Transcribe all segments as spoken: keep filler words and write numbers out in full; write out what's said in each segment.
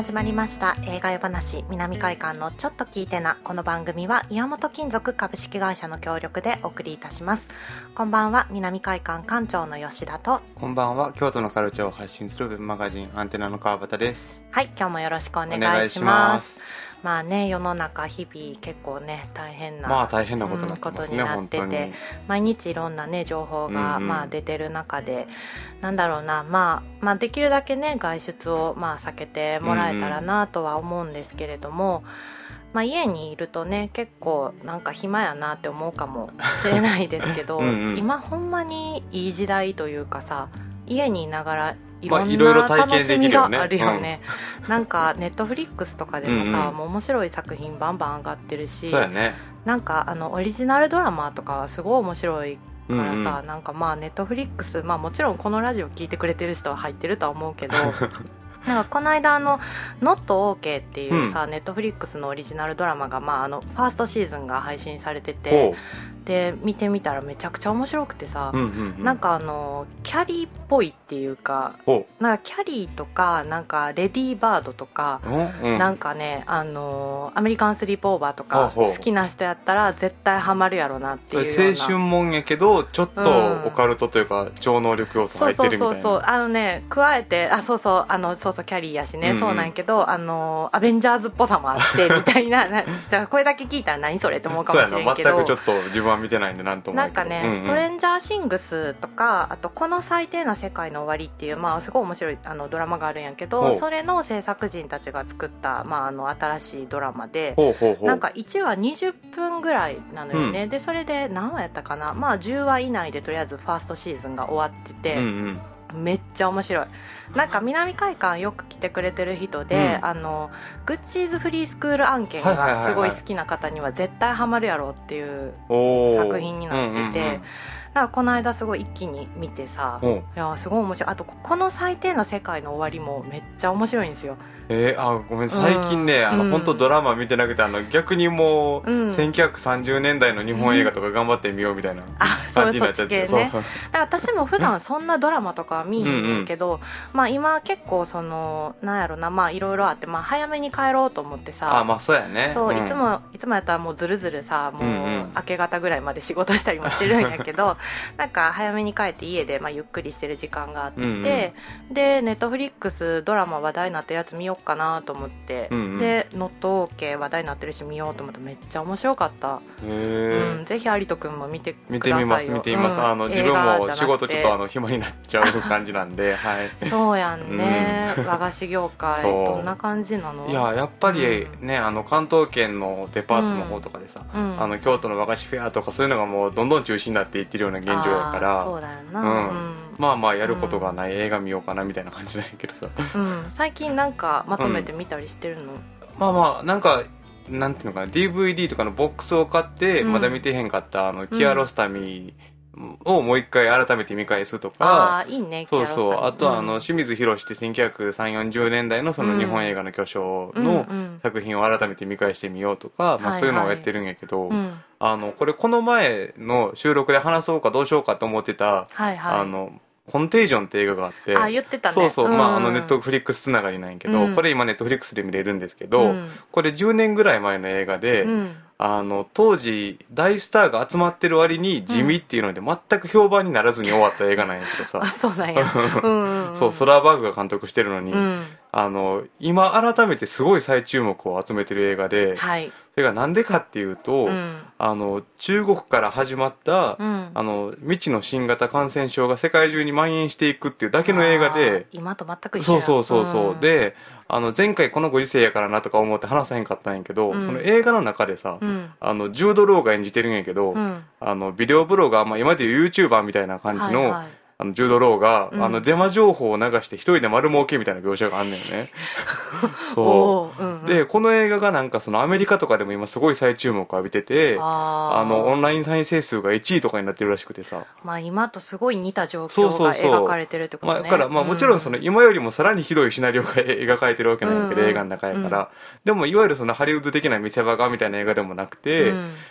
始まりました映画夜話南海館のちょっと聞いてな。この番組は岩本金属株式会社の協力でお送りいたします。こんばんは、南海館館長の吉田と、 こんばんは、京都のカルチャーを発信するウェブマガジンアンテナの川端です。 はい、今日もよろしくお願いします。 お願いします。 まあね、世の中日々結構ね大変な、 まあ大変なことになってますね、 うん、ことになってて、毎日いろんなね情報が、うんうん、まあ、出てる中で、なんだろうな、まあ、まあできるだけね外出をまあ避けてもらえたらなとは思うんですけれども、うんうん、まあ、家にいるとね結構なんか暇やなって思うかもしれないですけどうん、うん、今ほんまにいい時代というかさ、家にいながらいろんな楽しみがあるよね。なんかネットフリックスとかでもさ、うんうん、もう面白い作品バンバン上がってるし、 そうやね、 なんかあのオリジナルドラマとかはすごい面白いからさ、うんうん、なんかまあネットフリックス、まあもちろんこのラジオ聞いてくれてる人は入ってるとは思うけどなんかこの間あの Not OK っていうさ、ネットフリックスのオリジナルドラマが、まあ、あのファーストシーズンが配信されてて、で見てみたらめちゃくちゃ面白くてさ、うんうんうん、なんかあのキャリーっぽいっていうか、なんかキャリーとかなんかレディーバードとか、うん、なんかねあのアメリカンスリープオーバーとか好きな人やったら絶対ハマるやろなっていうような、 青春もんやけどちょっとオカルトというか、うん、超能力要素入ってるみたいな。 そうそうそうそう、あのね加えてあそうそうあのそうそうキャリーやしね、うんうん、そうなんやけどあのアベンジャーズっぽさもあってみたいななじゃあこれだけ聞いたら何それって思うかもしれんけど、 全くちょっと自分は見てないんでなんともなんかね、うんうん、ストレンジャーシングスとかあとこの最低な世界の終わりっていう、まあ、すごい面白いあのドラマがあるんやけど、それの制作人たちが作った、まあ、あの新しいドラマで、 ほうほうほう、 なんかいちわにじゅっぷんぐらいなのよね、うん、でそれで何話やったかな、まあ、じゅうわ以内でとりあえずファーストシーズンが終わってて、うんうんめっちゃ面白い。なんか南海館よく来てくれてる人で、うん、あのグッチーズフリースクール案件がすごい好きな方には絶対ハマるやろっていう作品になってて、うんうんうん、だからこの間すごい一気に見てさ、いやすごい面白い。あとこの最低な世界の終わりもめっちゃ面白いんですよ。 えー、あごめん最近ね、うん、あの、うん、本当ドラマ見てなくて、あの逆にもう、うん、せんきゅうひゃくさんじゅうねんだいの日本映画とか頑張ってみようみたいな感じになっちゃって、 うん、そうそっち系ね。だから私も普段そんなドラマとかは見えへんけど、うんうん、まあ今結構そのなんやろな、まあいろいろあって、まあ、早めに帰ろうと思ってさ、 あまあそうやね、 そう、 うん、 いつもいつもやったらもうずるずるさもう明け方ぐらいまで仕事したりもしてるんやけどなんか早めに帰って家でまあゆっくりしてる時間があって、うんうん、でネットフリックスドラマ話題になってるやつ見よっかなと思って、うんうん、でノットオーケー話題になってるし見ようと思ってめっちゃ面白かった。へ、うん、ぜひ有人くんも見てくださいよ。 見てみます見てみます、うん、あの自分も仕事ちょっとあの暇になっちゃう感じなんで、はい、 そうやんね、うん、和菓子業界どんな感じなの？ いややっぱりね、うん、あの関東圏のデパートの方とかでさ、うん、あの京都の和菓子フェアとかそういうのがもうどんどん中心になっていってるような現状やから、 そうだよな、 うんうん、まあまあやることがない、うん、映画見ようかなみたいな感じなんやけどさ、 うん、最近なんかまとめて見たりしてるの？うん、 まあまあなんかなんていうのかな ディーブイディー とかのボックスを買って、うん、まだ見てへんかったあのキアロスタミをもう一回改めて見返すとか、 あいいね、 そうそう、あとはあの、うん、清水宏ってせんきゅうひゃくさんじゅう、よんじゅうねんだいのその日本映画の巨匠の作品を改めて見返してみようとか、うんうん、まあ、そういうのをやってるんやけど、はいはい、あのこれこの前の収録で話そうかどうしようかと思ってた、はいはい、あのコンテージョンって映画があって、 あ言ってたね、 そうそう、 うん、 まあ、あのネットフリックスつながりなんやけど、うん、これ今ネットフリックスで見れるんですけど、うん、これじゅうねんぐらい前の映画で、うん、あの当時大スターが集まってる割に地味っていうので全く評判にならずに終わった映画なんやけどさ、 あそうなんやうんうん、 うん、そうソラーバーグが監督してるのに、うん、あの今改めてすごい再注目を集めてる映画で、はい、それがなんでかっていうと、うん、あの中国から始まった、うん、あの未知の新型感染症が世界中に蔓延していくっていうだけの映画で、 今と全く一緒や。 そうそうそうそう、うん、であの前回このご時世やからなとか思って話さへんかったんやけど、うん、その映画の中でさ、うん、あのジュード・ローが演じてるんやけど、うん、あのビデオブロガー、まあ、今でいう YouTuber みたいな感じの、はいはい、あのジュード・ローが、うん、あのデマ情報を流して一人で丸儲けみたいな描写があんねんねそう、うんうん、でこの映画がなんかそのアメリカとかでも今すごい再注目を浴びてて、ああのオンライン再生数がいちいとかになってるらしくてさ、 まあ、今とすごい似た状況が描かれてるってことね。 まあ、だから、まあ、もちろんその今よりもさらにひどいシナリオが描かれてるわけなんやけど、うんうん、映画の中やから、うん、でもいわゆるそのハリウッド的な見せ場がみたいな映画でもなくて、うん、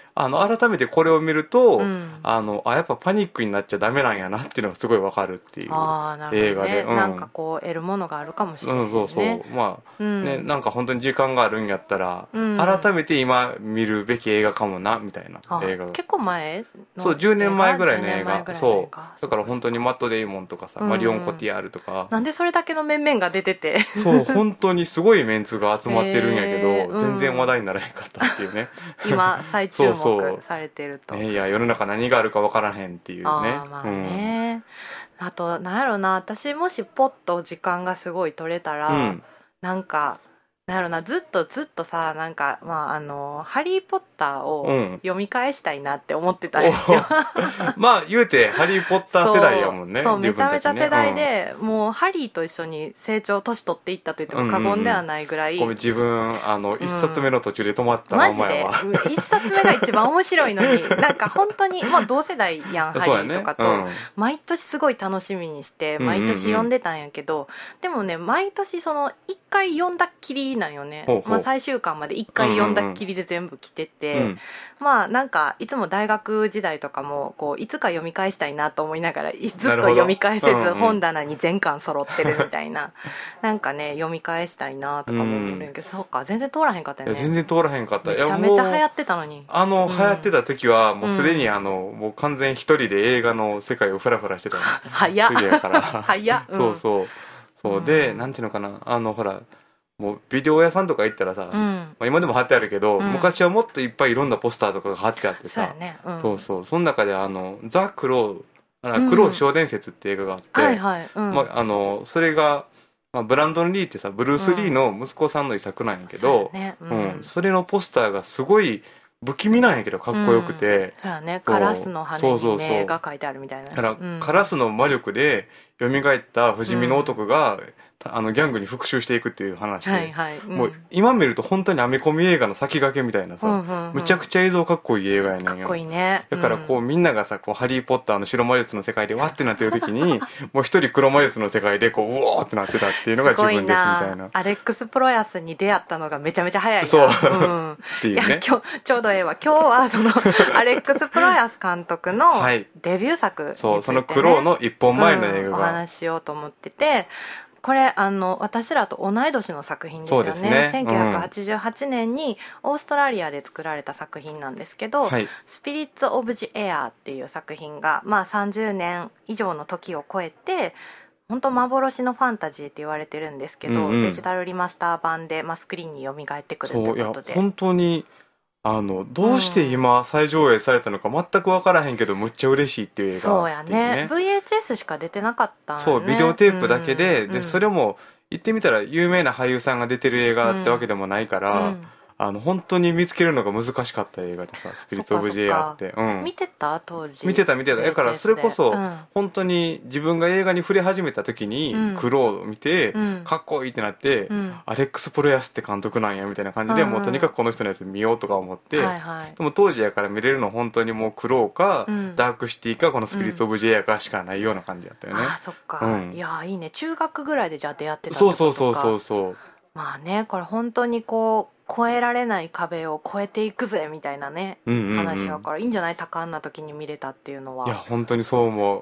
あの改めてこれを見ると、 うん、あのあやっぱパニックになっちゃダメなんやなっていうのがすごいわかるっていう映画で、 うん、なんかこう得るものがあるかもしれないですね、 うん、そうそうまあ、うん、ねなんか本当に時間があるんやったら、うん、改めて今見るべき映画かもなみたいな映画が結構前のそうじゅうねんまえぐらいの映画そうだから本当にマット・デイモンとかさ、うん、マリオン・コティアールとかなんでそれだけの面々が出ててそう本当にすごいメンツが集まってるんやけど、えー、全然話題にならへんかったっていうね、 うん、今再注目されてるとそうそう、ね、いや世の中何があるか分からへんっていうねあ、まあね、うん、あとなんやろな私もしポッと時間がすごい取れたら、うん、なんかなんやろなずっとずっとさなんか、まあ、あのハリー・ポッターを読み返したいなって思ってたんですよ、 うん、まあ言うてハリー・ポッター世代やもんねそう、ね、めちゃめちゃ世代で、うん、もうハリーと一緒に成長年取っていったと言っても過言ではないぐらい、 うんうんうん、自分あの一冊目の途中で止まったままやわ、 マジで一冊目が一番面白いのになんか本当に、まあ、同世代やんハリーとかと、ねうん、毎年すごい楽しみにして毎年読んでたんやけど、うんうんうん、でもね毎年そのいっかい読んだっきりなんよね。 ほうほうまあ、最終巻までいっかい読んだっきりで全部来てて、うんうんうん、まあなんかいつも大学時代とかもこういつか読み返したいなと思いながらずっと読み返せず、うんうん、本棚に全巻揃ってるみたいななんかね読み返したいなとかも思うんやけど、うん、そうか全然通らへんかったよね。 全然通らへんかった。 めちゃめちゃ流行ってたのにあの、うん、流行ってた時はもうすでにあの、うん、もう完全一人で映画の世界をフラフラしてたの早っ早っ、 うん、そうそうそうで、うん、なんていうのかなあのほらもうビデオ屋さんとか行ったらさ、うんまあ、今でも貼ってあるけど、うん、昔はもっといっぱいいろんなポスターとかが貼ってあってさ、 そうやね、うん、 そうそうその中であのザ・クローあのクロー小伝説って映画があって、 はいはいうんまあ、あのそれが、まあ、ブランドン・リーってさブルース・リーの息子さんの遺作なんやけど、 うんうんうん、それのポスターがすごい不気味なんやけどかっこよくて、うん、 そうやねカラスの羽に目が書いてあるみたいな。 だから、うん、カラスの魔力で蘇った不死身の男が、うんあのギャングに復讐していくっていう話で、 はいはいうん、 もう今見ると本当にアメコミ映画の先駆けみたいなさ、うんうんうん、むちゃくちゃ映像かっこいい映画やねんよ。 かっこいいね、 だからこう、うん、みんながさこうハリー・ポッターの白魔術の世界でわってなってる時にもう一人黒魔術の世界でこううおーってなってたっていうのが自分ですみたいな。 アレックス・プロヤスに出会ったのがめちゃめちゃ早いな。 そう、 うん、っていうね。いや今日ちょうどええわ今日はそのアレックス・プロヤス監督のデビュー作について、ねはい、そうそのクローの一本前の映画が、 うん、お話ししようと思っててこれあの私らと同い年の作品ですよ ね, そうですね、 せんきゅうひゃくはちじゅうはちねんにオーストラリアで作られた作品なんですけど、 はい、 スピリッツ・オブ・ジ・エアーっていう作品が、まあ、さんじゅうねん以上の時を超えて本当幻のファンタジーって言われてるんですけど、うんうん、デジタルリマスター版で、まあ、スクリーンに蘇ってくるということで。 そういや本当にあのどうして今再上映されたのか全く分からへんけどむっちゃ嬉しいっていう映画、 そうやね ブイエイチエス しか出てなかったんね。 そうビデオテープだけで、うん、でそれも言ってみたら有名な俳優さんが出てる映画ってわけでもないから、うんうんあの本当に見つけるのが難しかった映画でさスピリッツ・オブ・ジ・エアって、うん、 見てた当時見てた見てただからそれこそ、うん、本当に自分が映画に触れ始めた時に、うん、クローを見て、うん、かっこいいってなって、うん、アレックス・プロヤスって監督なんやみたいな感じで、うん、もうとにかくこの人のやつ見ようとか思って、はいはい、でも当時やから見れるの本当にもうクローか、うん、ダークシティかこのスピリッツ・オブ・ジ・エアかしかないような感じだったよね、 あそっか、うん、いやいいね中学ぐらいでじゃあ出会ってたってことか。 そうそうそうそうそうまあねこれ本当にこう越えられない壁を越えていくぜみたいなね、うんうんうん、話だからいいんじゃない多感な時に見れたっていうのは。 いや本当にそう思う、 うん、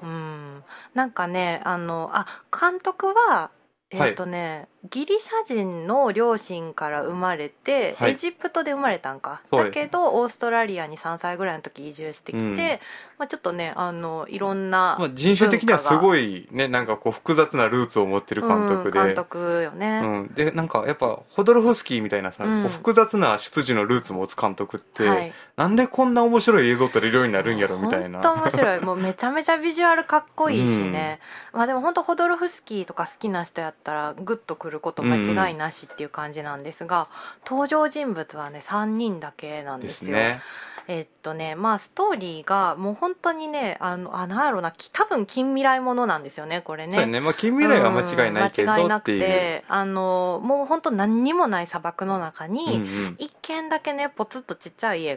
なんかねあのあ監督はえーとねはい、ギリシャ人の両親から生まれて、はい、エジプトで生まれたんかだけどオーストラリアにさんさいぐらいの時移住してきて、うんまあ、ちょっとねあのいろんな、 まあ、人種的にはすごいねなんかこう複雑なルーツを持ってる監督で、 うん、監督よね、 うん、でなんかやっぱホドロフスキーみたいなさ、うん、こう複雑な出自のルーツも持つ監督って、はい、なんでこんな面白い映像撮れるようになるんやろみたいな。 本当面白いもうめちゃめちゃビジュアルかっこいいしね、うん、まあでも本当ホドロフスキーとか好きな人やったらグッとくること間違いなしっていう感じなんですが、うん、登場人物はねさんにんだけなんですよ。 ですね。 えっとねまあストーリーがもう本当にねあのあなんやろうな多分近未来ものなんですよねこれね。 そうね、まあ、近未来は間違いないけど、うん、間違いなくてあのもう本当何にもない砂漠の中に、うんうん、一軒だけねポツッとちっちゃい家があって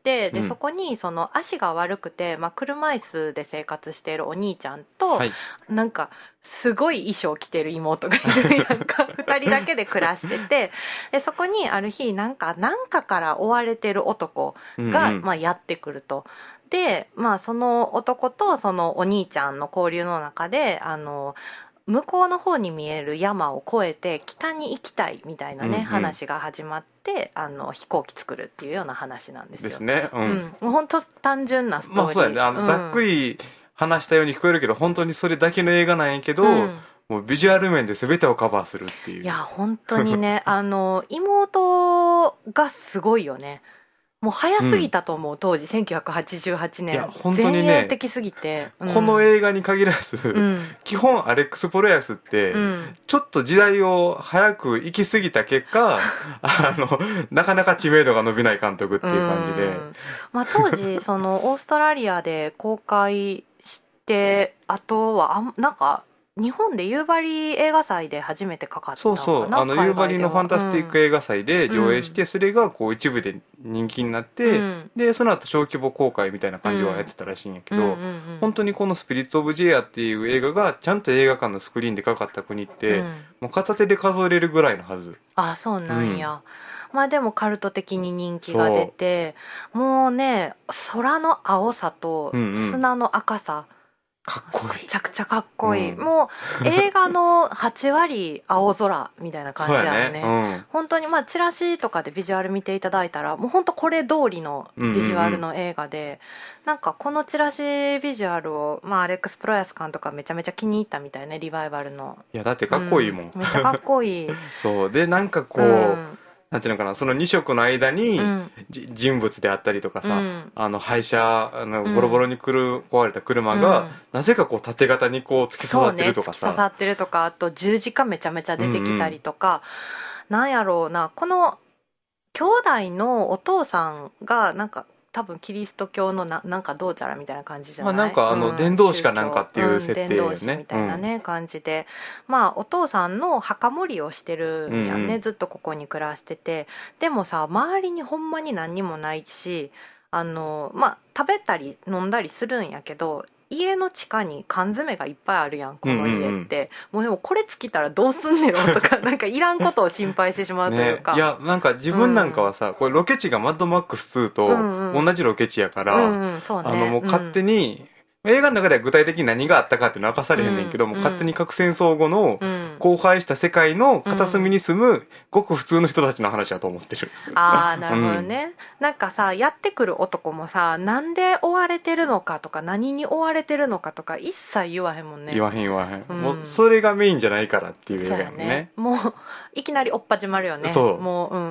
て、で、 うんそこにその足が悪くて、まあ、車椅子で生活しているお兄ちゃんと、 はい、 なんかすごい衣装着てる妹がいるやんかふたりだけで暮らしてて、でそこにある日なんかなんかから追われてる男が、 うんうん、 まあ、やってくると。で、まあ、その男とそのお兄ちゃんの交流の中で、あの向こうの方に見える山を越えて北に行きたいみたいなね、うんうん、話が始まって、あの飛行機作るっていうような話なんですよ。 ですね。うん。うん、 もう本当単純なストーリー。 まあそうやね。あの、うん、ざっくり話したように聞こえるけど、本当にそれだけの映画なんやけど、うん、もうビジュアル面で全てをカバーするっていう。 いや本当にねあの妹がすごいよね。もう早すぎたと思う、うん、当時せんきゅうひゃくはちじゅうはちねん。いや本当にね、前衛的すぎて、 うん、この映画に限らず、うん、基本アレックス・プロヤスって、うん、ちょっと時代を早く行き過ぎた結果あのなかなか知名度が伸びない監督っていう感じで、 まあ、当時そのオーストラリアで公開してあとはあなんか日本で夕張映画祭で初めてかかったのかな。 そうそう、あの夕張のファンタスティック映画祭で上映して、うん、それがこう一部で人気になって、うん、でその後小規模公開みたいな感じはやってたらしいんやけど、うんうんうんうん、本当にこのスピリッツ・オブ・ジェアっていう映画がちゃんと映画館のスクリーンでかかった国って、うん、もう片手で数えれるぐらいのはず。 あ、そうなんや、うん、まあでもカルト的に人気が出て、もうね空の青さと砂の赤さ、うんうん、 かっこいい。 めちゃくちゃかっこいい、うん、もう映画のはち割青空みたいな感じやね。ね、うん、本当にまあチラシとかでビジュアル見ていただいたらもう本当これ通りのビジュアルの映画で、うんうんうん、なんかこのチラシビジュアルを、まあ、アレックス・プロヤス監督はめちゃめちゃ気に入ったみたいね、リバイバルの。 いやだってかっこいいもん、 うん、めっちゃかっこいいそうでなんかこう、うんなんていうのかな、そのに色の間に、うん、人物であったりとかさ、うん、あの廃車あのボロボロにくる壊れた車が、うん、なぜかこう縦型にこう突き刺さってるとかさ、 そうね、突き刺さってるとか、あと十字架めちゃめちゃ出てきたりとか、うんうん、なんやろうな、この兄弟のお父さんがなんか多分キリスト教のななんかどうちゃらみたいな感じじゃない、 まあ、なんかあの、うん、伝道師かなんかっていう設定よね、 うん、伝道師みたいなね、うん、感じで、まあお父さんの墓守りをしてるんやね、うんうん、ずっとここに暮らしてて、でもさ周りにほんまに何にもないし、あのまあ食べたり飲んだりするんやけど、家の地下に缶詰がいっぱいあるやんこの家って、うんうんうん、もうでもこれ尽きたらどうすんねろとかなんかいらんことを心配してしまうというか、 ね、いやなんか自分なんかはさ、うん、これロケ地がマッドマックスツーと同じロケ地やから、うんうんそうね、あのもう勝手に、うん、映画の中では具体的に何があったかっていうのは明かされへんねんけど、うん、もう勝手に核戦争後の荒廃した世界の片隅に住むごく普通の人たちの話だと思ってる、 うん、ああなるほどね、うん、なんかさやってくる男もさなんで追われてるのかとか何に追われてるのかとか一切言わへんもんね。 言わへん言わへん、うん、もうそれがメインじゃないからっていう映画やもん ね, ねもういきなりおっ始まるよね。 そうもううん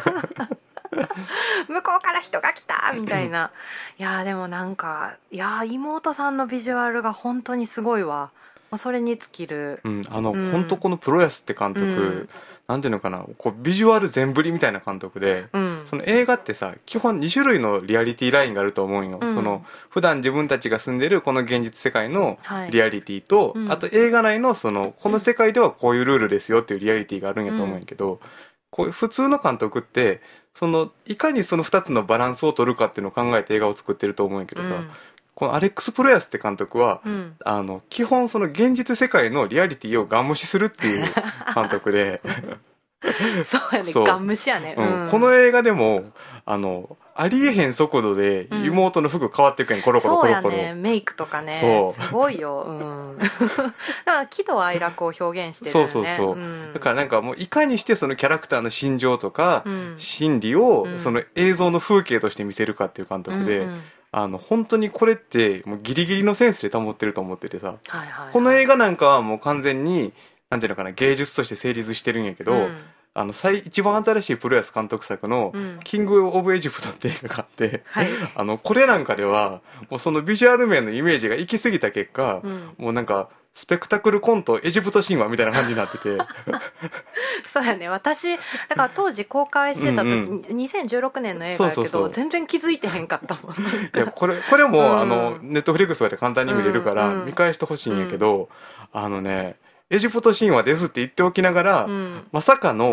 向こうから人が来たみたいな。いやでもなんかいや妹さんのビジュアルが本当にすごいわ。それに尽きる、 うん、あの、うん、本当このプロヤスって監督、うん、なんていうのかな、こうビジュアル全振りみたいな監督で、うん、その映画ってさ基本に種類のリアリティラインがあると思うよ、うん、その普段自分たちが住んでるこの現実世界のリアリティと、はい、あと映画内のそのこの世界ではこういうルールですよっていうリアリティがあるんやと思うんやけど、うん、こういう普通の監督ってそのいかにそのふたつのバランスを取るかっていうのを考えて映画を作ってると思うんやけどさ、うんこのアレックス・プロヤスって監督は、うん、あの基本その現実世界のリアリティをガン無視するっていう監督でそうやねガン無視やね、 うんうん、この映画でもあのありえへん速度で妹の服変わっていくやん、コロコロコロコロ、 そうやねメイクとかねすごいよ、うん、だから喜怒哀楽を表現してるよね。 そうそうそう、うん、だからなんかもういかにしてそのキャラクターの心情とか、うん、心理をその映像の風景として見せるかっていう監督で、うんうんあの本当にこれってもうギリギリのセンスで保ってると思っててさ、はいはいはい、この映画なんかはもう完全になんていうのかな芸術として成立してるんやけど、うん、あの最一番新しいプロヤス監督作の「キング・オブ・エジプト」って映画があって、はい、あのこれなんかではもうそのビジュアル面のイメージが行き過ぎた結果、うん、もうなんかスペクタクルコントエジプト神話みたいな感じになっててそうやね私だから当時公開してた時、うんうん、にせんじゅうろくねんの映画やけどそうそうそう全然気づいてへんかったもんいやこれこれも、うん、あのネットフリックスとかで簡単に見れるから見返してほしいんやけど、うんうん、あのねエジプト神話ですって言っておきながら、うん、まさかの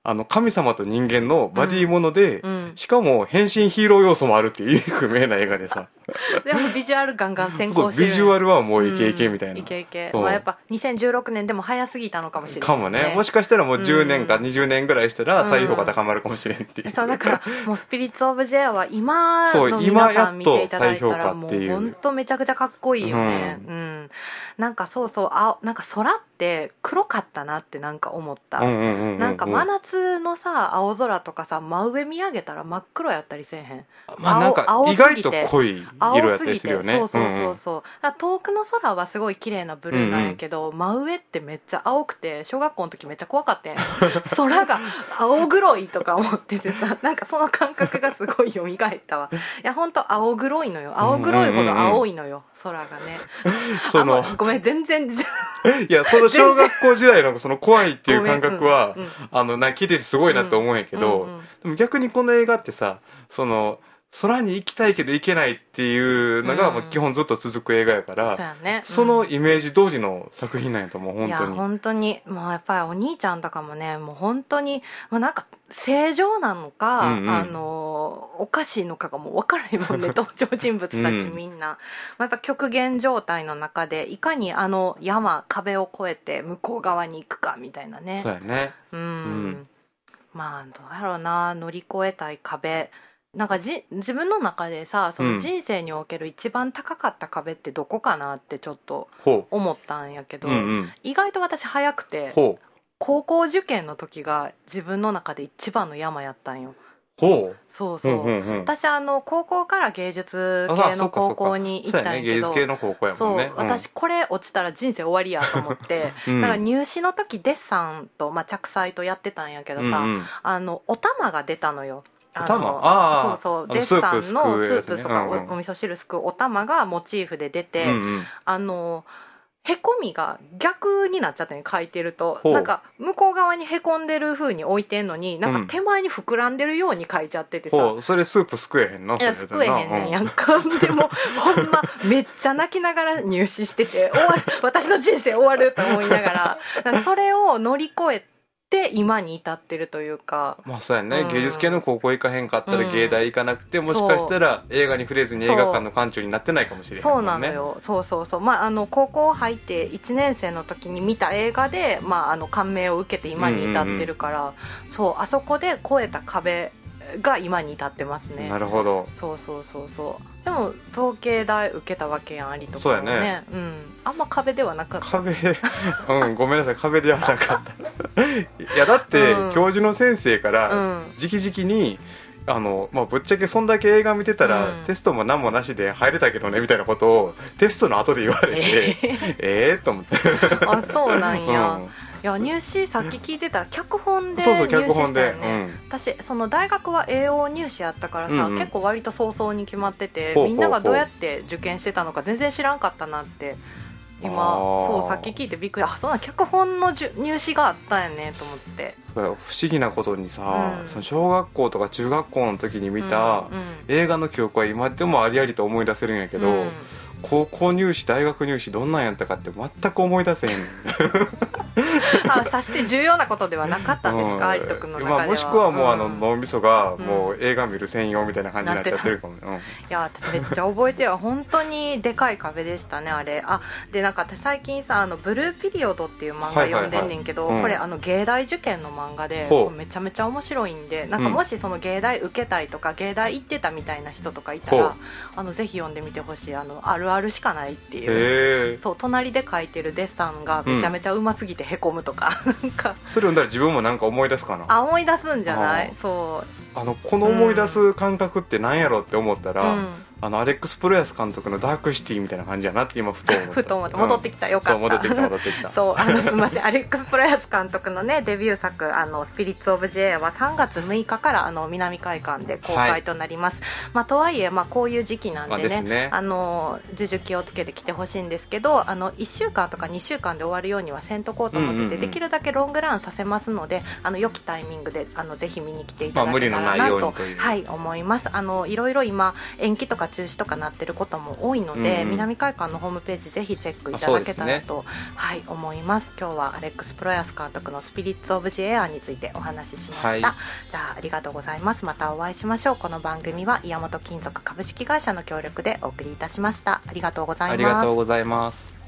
あの神様と人間のバディもので、 うんうん、 しかも変身ヒーロー要素もあるっていう意味不明な映画でさでもビジュアルガンガン先行してる。 そうビジュアルはもうイケイケみたいな、うん、 イケイケ、まあ、やっぱにせんじゅうろくねんでも早すぎたのかもしれない、 ね、かもね。もしかしたらもうじゅうねんかにじゅうねんぐらいしたら再評価高まるかもしれんっていう、 うん、そうだからもうスピリッツオブジェアは今の皆さん見ていただいたらもう本当めちゃくちゃかっこいいよね、うん、うん、なんかそうそう、あ、なんか空って黒かったなってなんか思った、うんうんうんうん、なんか真夏のさ青空とかさ真上見上げたら真っ黒やったりせえへん。 まあなんか意外と濃い色やったりするよね。 そうそうそうそう、うんうん、だ遠くの空はすごい綺麗なブルーなんやけど、うんうん、真上ってめっちゃ青くて小学校の時めっちゃ怖かったん空が青黒いとか思っててさ、なんかその感覚がすごい蘇ったわ。いやほんと青黒いのよ、青黒いほど青いのよ、うんうんうん、空がねそのごめん全然いやその小学校時代のその怖いっていう感覚は、うんうん、あのなんか聞いててすごいなと思うんやけど、うんうんうん、でも逆にこの映画ってさ、その空に行きたいけど行けないっていうのが、うん、基本ずっと続く映画やから、 そうやね、うん、 そのイメージ通りの作品なんやと思う。本当に。 いや本当にもうやっぱりお兄ちゃんとかもね、もう本当に、まあ、なんか正常なのか、うんうん、あのおかしいのかがもう分からへんもんね登場人物たちみんな、うん、まあ、やっぱ極限状態の中でいかにあの山壁を越えて向こう側に行くかみたいなね。 そうやね、 うん、うん、まあどうやろうな、乗り越えたい壁、なんかじ自分の中でさ、その人生における一番高かった壁ってどこかなってちょっと思ったんやけど、うんうん、意外と私早くて高校受験の時が自分の中で一番の山やったんよ。 ほう、 そうそう、うんうんうん、私あの高校から芸術系の高校に行ったんやけど、そうやね、芸術系の高校やもんね。そう、うん、私これ落ちたら人生終わりやと思って、うん、だから入試の時デッサンと、まあ、着彩とやってたんやけどさ、うんうん、あのお玉が出たのよ。あのあそうそうデッサンのスープとか お,、うんうん、お味噌汁すくうお玉がモチーフで出て、うんうん、あのへこみが逆になっちゃったね、書いてると。なんか向こう側にへこんでる風に置いてんのに、なんか手前に膨らんでるように書いちゃっててさ、 うん、それスープすくえへんの？いやすくえへんねんやんか、うん、でもほんまめっちゃ泣きながら入試してて終わる私の人生終わると思いながら、だからそれを乗り越えてで今に至ってるというか。 まあそうやね、うん、芸術系の高校行かへんかったら芸大行かなくて、うん、もしかしたら映画に触れずに映画館の館長になってないかもしれないもんね。 そうなのよ、そうそうそう、まあ、あの高校入っていちねん生の時に見た映画で、まあ、あの感銘を受けて今に至ってるから、うんうんうん、そうあそこで越えた壁が今に至ってますね。 なるほど。 そうそうそうそう。でも造形大受けたわけやん、ありとか、ね、 そうやね、 うん、あんま壁ではなかった。 壁うんごめんなさい、壁ではなかったいやだって、うん、教授の先生から直々に、うん、あのまあ、ぶっちゃけそんだけ映画見てたら、うん、テストも何もなしで入れたけどねみたいなことをテストの後で言われてええー、と思ってあそうなんや、うん、いや入試さっき聞いてたら脚本で入試したよね。そうそう脚本で、うん、私その大学は栄養入試やったからさ、うんうん、結構割と早々に決まってて、みんながどうやって受験してたのか全然知らんかったなって今そうさっき聞いてびっくり、あそんな脚本の入試があったんやねと思って。 不思議なことにさ、うん、その小学校とか中学校の時に見た映画の記憶は今でもありありと思い出せるんやけど、うん、高校入試大学入試どんなんやったかって全く思い出せへんあさして重要なことではなかったんですか、有人君の中では、 まあ、もしくはもう、うん、あの脳みそがもう映画見る専用みたいな感じになっちゃってるかも、うん、いや私めっちゃ覚えては本当にでかい壁でしたねあれ。あでなんか私最近さあのブルーピリオドっていう漫画読んでんねんけど、はいはいはい、これあの芸大受験の漫画でめちゃめちゃ面白いんで、なんかもしその芸大受けたいとか、うん、芸大行ってたみたいな人とかいたらあのぜひ読んでみてほしい。あのあるあるしかないっていう、そう隣で描いてるデッサンがめちゃめちゃうますぎてへこむとか、うんなんかそれ読んだら自分もなんか思い出すかな。 あ思い出すんじゃない。そうあのこの思い出す感覚って何やろって思ったら、うん、あのアレックス・プロヤス監督のダークシティみたいな感じやなって今ふと思ったふと思った戻ってきた、うん、よかった。 そう戻ってきた戻ってきたそうあのすみませんアレックス・プロヤス監督のねデビュー作あのスピリッツ・オブ・ジ・エアはさんがつむいかからあの南海館で公開となります、はいまあ、とはいえ、まあ、こういう時期なんで ね,、まあ、ねあの重々気をつけてきてほしいんですけど、あのいっしゅうかんとかにしゅうかんで終わるようにはせんとこうと思ってて、うんうんうん、できるだけロングランさせますので、あの良きタイミングであのぜひ見に来ていただけたらなと、まあ、無理のないようにという、はい、思います。あのいろいろ今延期とかか中止とかなってることも多いので、うん、南海館のホームページぜひチェックいただけたらと、ね、はい、思います。今日はアレックス・プロヤス監督のスピリッツ・オブ・ジ・エアーについてお話ししました、はい、じゃあありがとうございます。またお会いしましょう。この番組は岩本金属株式会社の協力でお送りいたしました。ありがとうございます。 ありがとうございます。